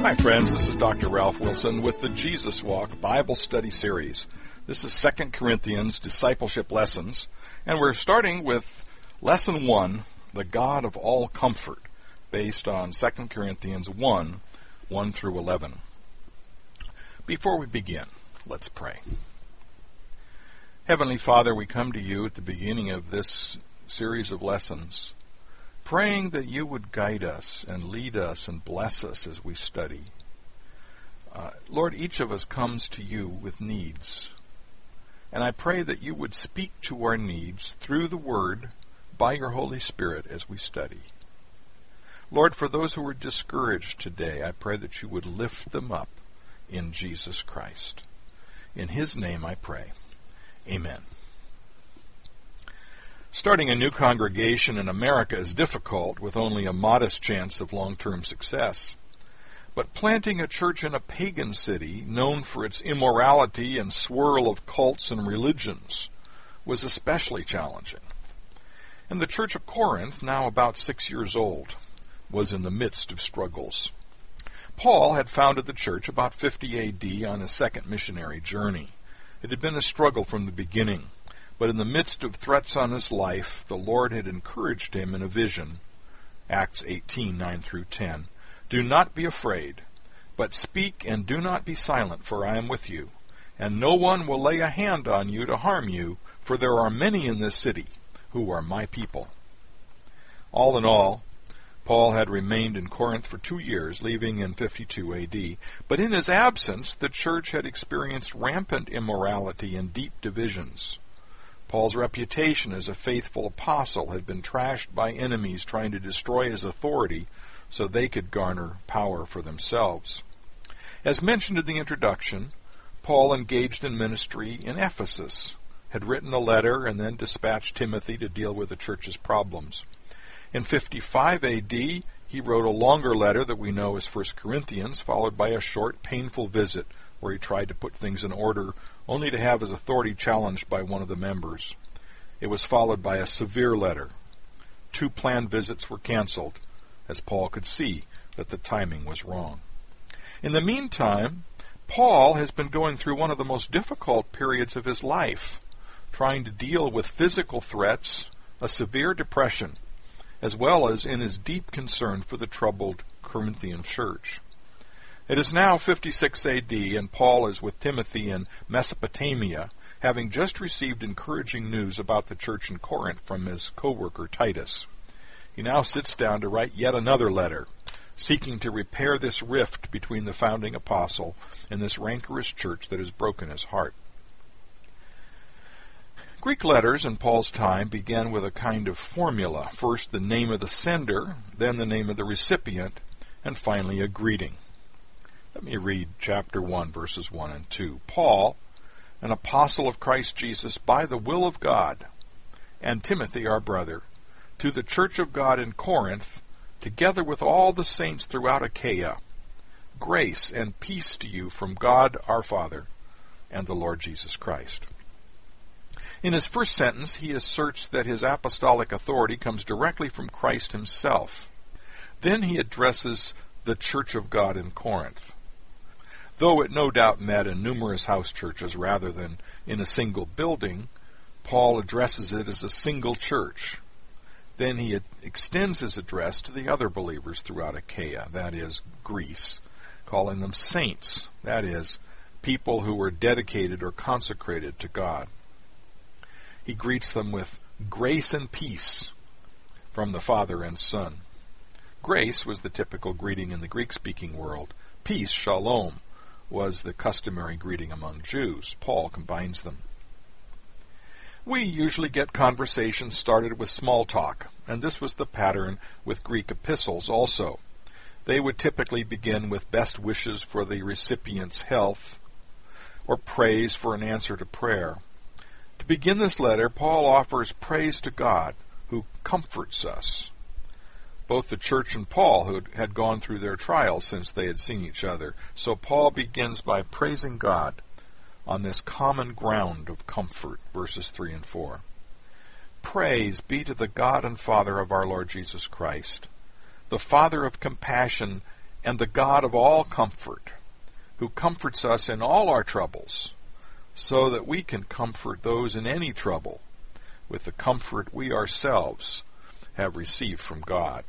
Hi friends, this is Dr. Ralph Wilson with the Jesus Walk Bible Study Series. This is 2 Corinthians Discipleship Lessons, and we're starting with Lesson 1, the God of all comfort, based on 2 Corinthians 1, 1 through 11. Before we begin, let's pray. Heavenly Father, we come to you at the beginning of this series of lessons, praying that you would guide us and lead us and bless us as we study. Lord, each of us comes to you with needs, and I pray that you would speak to our needs through the Word by your Holy Spirit as we study. Lord, for those who are discouraged today, I pray that you would lift them up in Jesus Christ. In his name I pray. Amen. Starting a new congregation in America is difficult, with only a modest chance of long-term success. But planting a church in a pagan city, known for its immorality and swirl of cults and religions, was especially challenging. And the church of Corinth, now about 6 years old, was in the midst of struggles. Paul had founded the church about 50 A.D. on his second missionary journey. It had been a struggle from the beginning. But in the midst of threats on his life, the Lord had encouraged him in a vision. Acts 18, 9 through 10. Do not be afraid, but speak and do not be silent, for I am with you. And no one will lay a hand on you to harm you, for there are many in this city who are my people. All in all, Paul had remained in Corinth for 2 years, leaving in 52 A.D. But in his absence, the church had experienced rampant immorality and deep divisions. Paul's reputation as a faithful apostle had been trashed by enemies trying to destroy his authority so they could garner power for themselves. As mentioned in the introduction, Paul engaged in ministry in Ephesus, had written a letter, and then dispatched Timothy to deal with the church's problems. In 55 A.D., he wrote a longer letter that we know as 1 Corinthians, followed by a short, painful visit where he tried to put things in order, only to have his authority challenged by one of the members. It was followed by a severe letter. 2 planned visits were canceled, as Paul could see that the timing was wrong. In the meantime, Paul has been going through one of the most difficult periods of his life, trying to deal with physical threats, a severe depression, as well as in his deep concern for the troubled Corinthian church. It is now 56 A.D., and Paul is with Timothy in Mesopotamia, having just received encouraging news about the church in Corinth from his co-worker Titus. He now sits down to write yet another letter, seeking to repair this rift between the founding apostle and this rancorous church that has broken his heart. Greek letters in Paul's time began with a kind of formula. First the name of the sender, then the name of the recipient, and finally a greeting. Let me read chapter 1, verses 1 and 2. Paul, an apostle of Christ Jesus by the will of God, and Timothy our brother, to the church of God in Corinth, together with all the saints throughout Achaia, grace and peace to you from God our Father and the Lord Jesus Christ. In his first sentence, he asserts that his apostolic authority comes directly from Christ himself. Then he addresses the church of God in Corinth. Though it no doubt met in numerous house churches rather than in a single building, Paul addresses it as a single church. Then he extends his address to the other believers throughout Achaia, that is, Greece, calling them saints, that is, people who were dedicated or consecrated to God. He greets them with grace and peace from the Father and Son. Grace was the typical greeting in the Greek-speaking world. Peace, shalom, was the customary greeting among Jews. Paul combines them. We usually get conversations started with small talk, and this was the pattern with Greek epistles also. They would typically begin with best wishes for the recipient's health, or praise for an answer to prayer. To begin this letter, Paul offers praise to God, who comforts us. Both the church and Paul had gone through their trials since they had seen each other. So Paul begins by praising God on this common ground of comfort, verses 3 and 4. Praise be to the God and Father of our Lord Jesus Christ, the Father of compassion and the God of all comfort, who comforts us in all our troubles, so that we can comfort those in any trouble with the comfort we ourselves have received from God.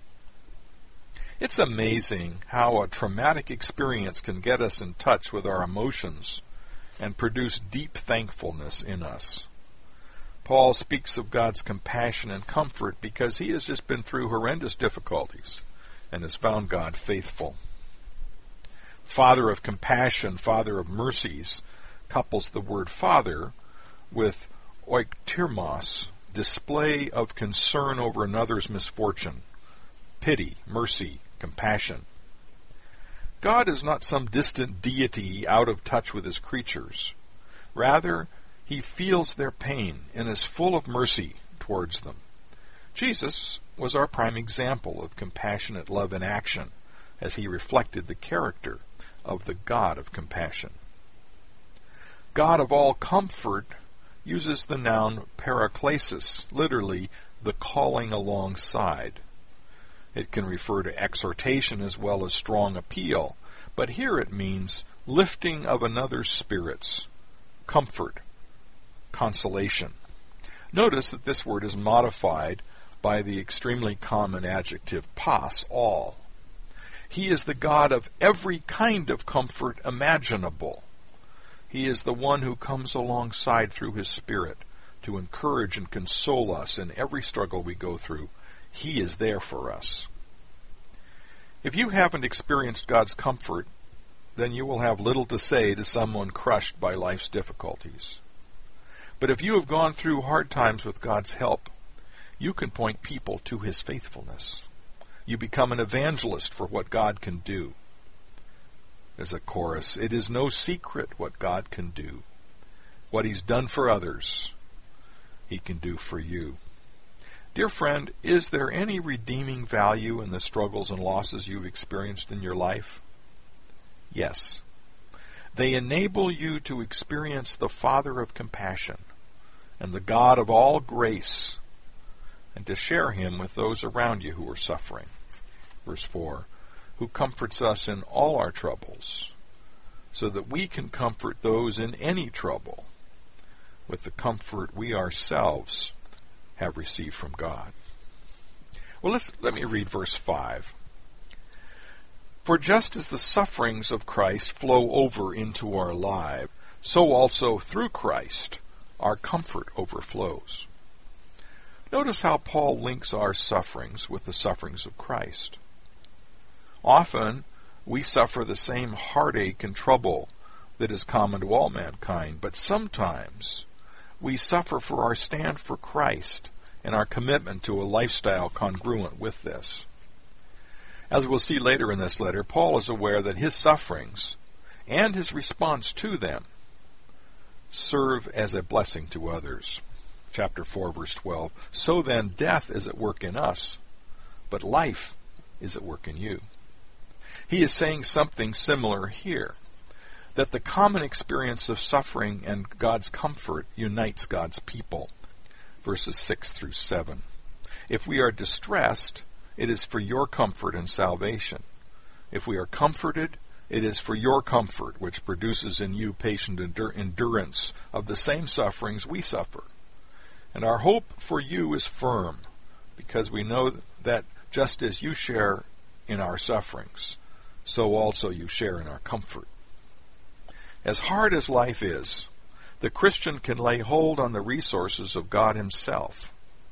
It's amazing how a traumatic experience can get us in touch with our emotions and produce deep thankfulness in us. Paul speaks of God's compassion and comfort because he has just been through horrendous difficulties and has found God faithful. Father of compassion, Father of mercies, couples the word Father with oiktirmos, display of concern over another's misfortune, pity, mercy, compassion. God is not some distant deity out of touch with his creatures. Rather, he feels their pain and is full of mercy towards them. Jesus was our prime example of compassionate love in action, as he reflected the character of the God of compassion. God of all comfort uses the noun paraklesis, literally the calling alongside. It can refer to exhortation as well as strong appeal, but here it means lifting of another's spirits, comfort, consolation. Notice that this word is modified by the extremely common adjective pas, all. He is the God of every kind of comfort imaginable. He is the one who comes alongside through his Spirit to encourage and console us in every struggle we go through. He is there for us. If you haven't experienced God's comfort, then you will have little to say to someone crushed by life's difficulties. But if you have gone through hard times with God's help, you can point people to his faithfulness. You become an evangelist for what God can do. As a chorus, it is no secret what God can do. What he's done for others, he can do for you. Dear friend, is there any redeeming value in the struggles and losses you've experienced in your life? Yes. They enable you to experience the Father of compassion and the God of all grace, and to share him with those around you who are suffering. Verse 4, who comforts us in all our troubles, so that we can comfort those in any trouble with the comfort we ourselves have received from God. Well, let me read verse 5. For just as the sufferings of Christ flow over into our lives, so also through Christ our comfort overflows. Notice how Paul links our sufferings with the sufferings of Christ. Often we suffer the same heartache and trouble that is common to all mankind, but sometimes we suffer for our stand for Christ and our commitment to a lifestyle congruent with this. As we'll see later in this letter, Paul is aware that his sufferings and his response to them serve as a blessing to others. Chapter 4, verse 12. So then, death is at work in us, but life is at work in you. He is saying something similar here, that the common experience of suffering and God's comfort unites God's people. Verses 6 through 7. If we are distressed, it is for your comfort and salvation. If we are comforted, it is for your comfort, which produces in you patient endurance of the same sufferings we suffer. And our hope for you is firm, because we know that just as you share in our sufferings, so also you share in our comfort. As hard as life is, the Christian can lay hold on the resources of God himself.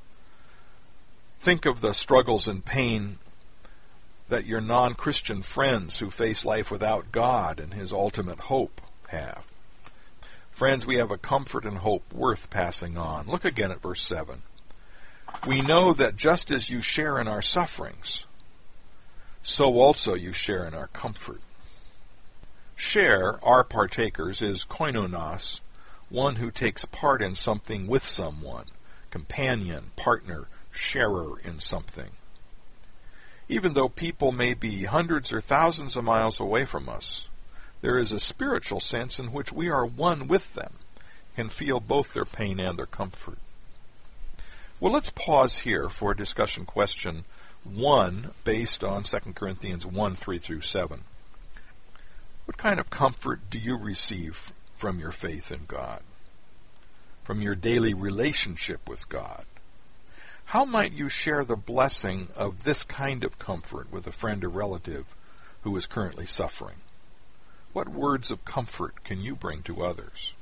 Think of the struggles and pain that your non-Christian friends who face life without God and his ultimate hope have. Friends, we have a comfort and hope worth passing on. Look again at verse 7. We know that just as you share in our sufferings, so also you share in our comfort. Share, our partakers, is koinonos, one who takes part in something with someone, companion, partner, sharer in something. Even though people may be hundreds or thousands of miles away from us, there is a spiritual sense in which we are one with them, can feel both their pain and their comfort. Well, let's pause here for a discussion question. one based on 2 Corinthians 1, 3 through 7. What kind of comfort do you receive from your faith in God? From your daily relationship with God? How might you share the blessing of this kind of comfort with a friend or relative who is currently suffering? What words of comfort can you bring to others?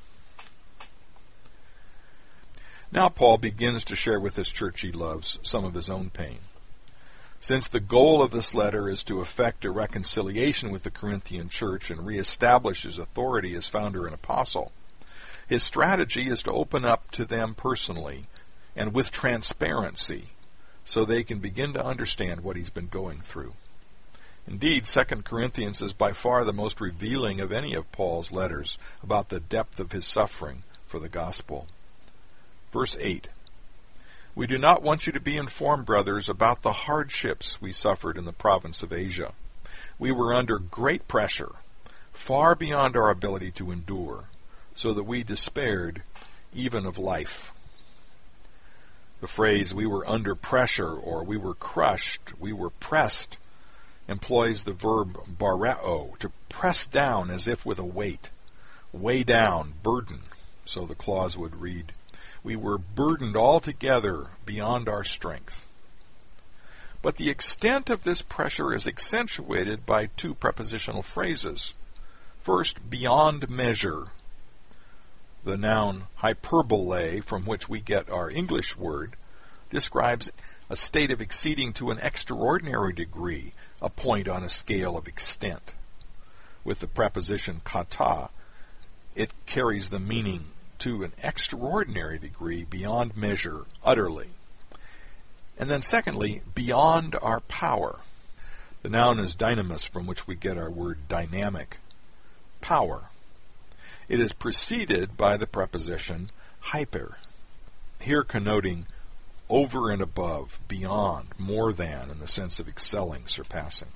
Now Paul begins to share with this church he loves some of his own pain. Since the goal of this letter is to effect a reconciliation with the Corinthian church and reestablish his authority as founder and apostle, his strategy is to open up to them personally and with transparency so they can begin to understand what he's been going through. Indeed, 2 Corinthians is by far the most revealing of any of Paul's letters about the depth of his suffering for the gospel. Verse 8, "We do not want you to be informed, brothers, about the hardships we suffered in the province of Asia. We were under great pressure, far beyond our ability to endure, so that we despaired even of life." The phrase, "we were under pressure," or "we were crushed," "we were pressed," employs the verb bareo, to press down as if with a weight, weigh down, burden, so the clause would read. We were burdened altogether beyond our strength. But the extent of this pressure is accentuated by two prepositional phrases. First, beyond measure. The noun hyperbole, from which we get our English word, describes a state of exceeding to an extraordinary degree, a point on a scale of extent. With the preposition kata, it carries the meaning to an extraordinary degree, beyond measure, utterly. And then secondly, beyond our power. The noun is dynamis, from which we get our word dynamic, power. It is preceded by the preposition hyper, here connoting over and above, beyond, more than, in the sense of excelling, surpassing.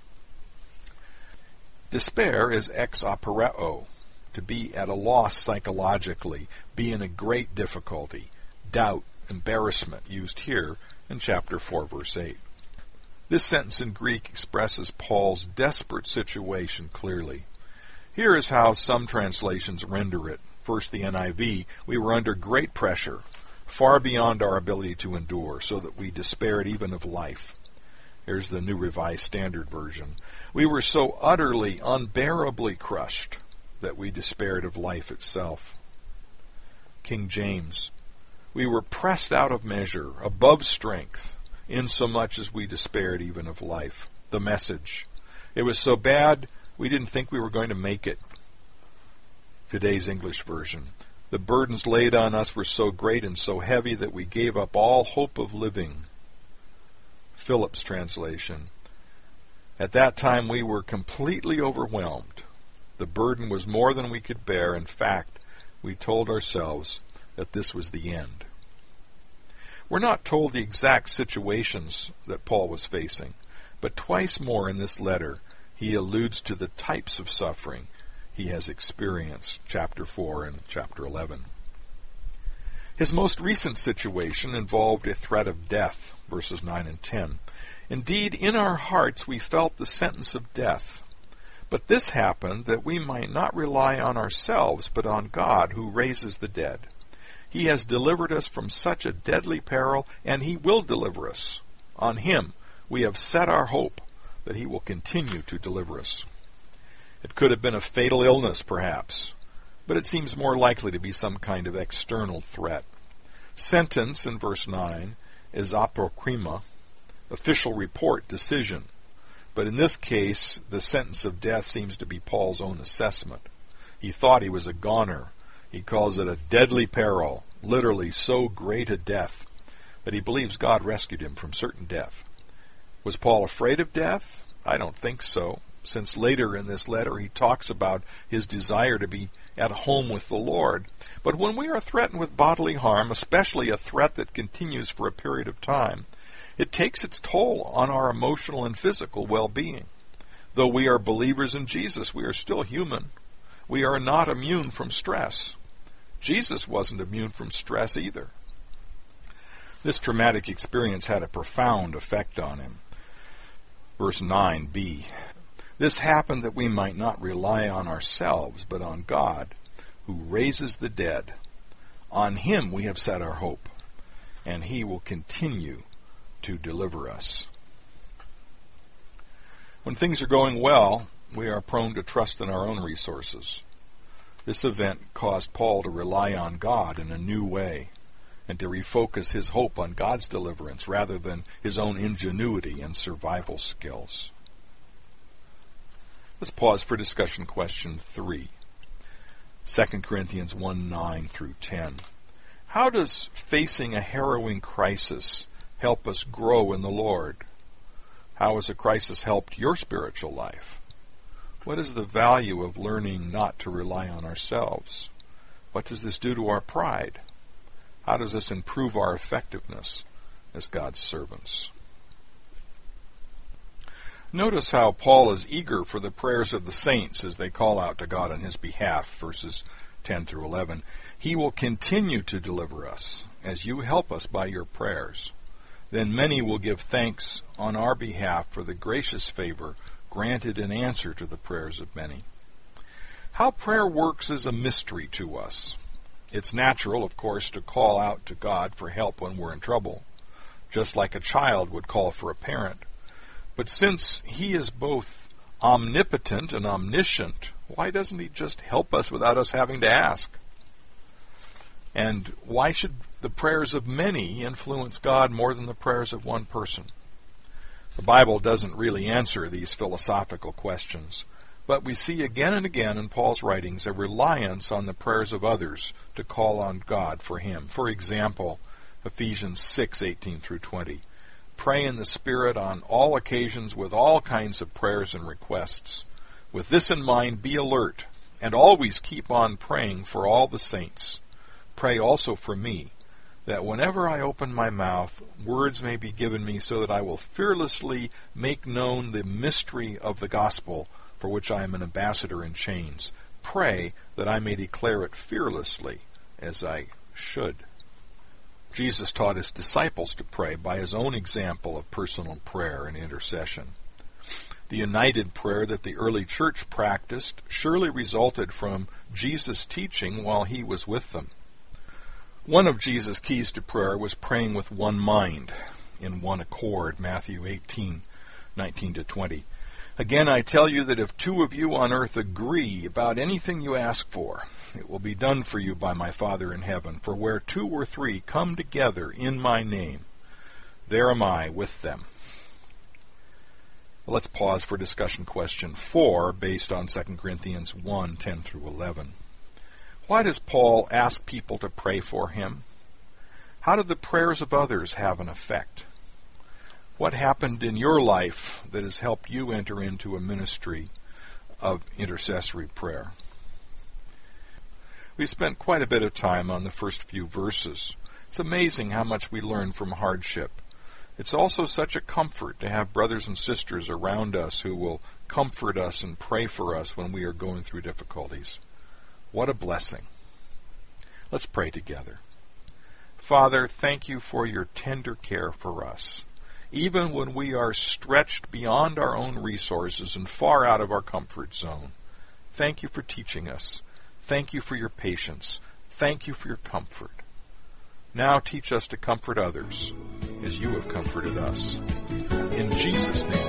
Despair is ex apereo, to be at a loss psychologically, be in a great difficulty, doubt, embarrassment, used here in chapter 4, verse 8. This sentence in Greek expresses Paul's desperate situation clearly. Here is how some translations render it. First, the NIV, "We were under great pressure, far beyond our ability to endure, so that we despaired even of life." Here's the New Revised Standard Version. "We were so utterly, unbearably crushed that we despaired of life itself." King James, "We were pressed out of measure, above strength, insomuch as we despaired even of life." The Message, "It was so bad we didn't think we were going to make it." Today's English version, "The burdens laid on us were so great and so heavy that we gave up all hope of living." Phillips translation, "At that time we were completely overwhelmed. The burden was more than we could bear. In fact, we told ourselves that this was the end." We're not told the exact situations that Paul was facing, but twice more in this letter he alludes to the types of suffering he has experienced, chapter 4 and chapter 11. His most recent situation involved a threat of death, verses 9 and 10. "Indeed, in our hearts we felt the sentence of death. But this happened that we might not rely on ourselves, but on God, who raises the dead. He has delivered us from such a deadly peril, and he will deliver us. On him we have set our hope that he will continue to deliver us." It could have been a fatal illness, perhaps, but it seems more likely to be some kind of external threat. Sentence, in verse 9, is apokrima, official report, decision. But in this case, the sentence of death seems to be Paul's own assessment. He thought he was a goner. He calls it a deadly peril, literally so great a death, that he believes God rescued him from certain death. Was Paul afraid of death? I don't think so, since later in this letter he talks about his desire to be at home with the Lord. But when we are threatened with bodily harm, especially a threat that continues for a period of time, it takes its toll on our emotional and physical well-being. Though we are believers in Jesus, we are still human. We are not immune from stress. Jesus wasn't immune from stress either. This traumatic experience had a profound effect on him. Verse 9b. This happened that we might not rely on ourselves, but on God, who raises the dead. On him we have set our hope, and he will continue to deliver us. When things are going well, we are prone to trust in our own resources. This event caused Paul to rely on God in a new way, and to refocus his hope on God's deliverance rather than his own ingenuity and survival skills. Let's pause for discussion question 3. 2 Corinthians 1:9 through 10. How does facing a harrowing crisis help us grow in the Lord? How has a crisis helped your spiritual life? What is the value of learning not to rely on ourselves? What does this do to our pride? How does this improve our effectiveness as God's servants? Notice how Paul is eager for the prayers of the saints as they call out to God on his behalf, verses 10 through 11. He will continue to deliver us as you help us by your prayers. Then many will give thanks on our behalf for the gracious favor granted in answer to the prayers of many. How prayer works is a mystery to us. It's natural, of course, to call out to God for help when we're in trouble, just like a child would call for a parent. But since he is both omnipotent and omniscient, why doesn't he just help us without us having to ask? And why should the prayers of many influence God more than the prayers of one person? The Bible doesn't really answer these philosophical questions, but we see again and again in Paul's writings a reliance on the prayers of others to call on God for him. For example, Ephesians 6:18 through 20. Pray in the Spirit on all occasions with all kinds of prayers and requests. With this in mind, be alert, and always keep on praying for all the saints. Pray also for me, that whenever I open my mouth, words may be given me so that I will fearlessly make known the mystery of the gospel, for which I am an ambassador in chains. Pray that I may declare it fearlessly, as I should. Jesus taught his disciples to pray by his own example of personal prayer and intercession. The united prayer that the early church practiced surely resulted from Jesus' teaching while he was with them. One of Jesus' keys to prayer was praying with one mind, in one accord, Matthew 18:19-20. Again, I tell you that if two of you on earth agree about anything you ask for, it will be done for you by my Father in heaven. For where 2 or 3 come together in my name, there am I with them. Let's pause for discussion question 4, based on 2 Corinthians 1:10 through 11. Why does Paul ask people to pray for him? How do the prayers of others have an effect? What happened in your life that has helped you enter into a ministry of intercessory prayer? We spent quite a bit of time on the first few verses. It's amazing how much we learn from hardship. It's also such a comfort to have brothers and sisters around us who will comfort us and pray for us when we are going through difficulties. What a blessing. Let's pray together. Father, thank you for your tender care for us. Even when we are stretched beyond our own resources and far out of our comfort zone, thank you for teaching us. Thank you for your patience. Thank you for your comfort. Now teach us to comfort others as you have comforted us. In Jesus' name.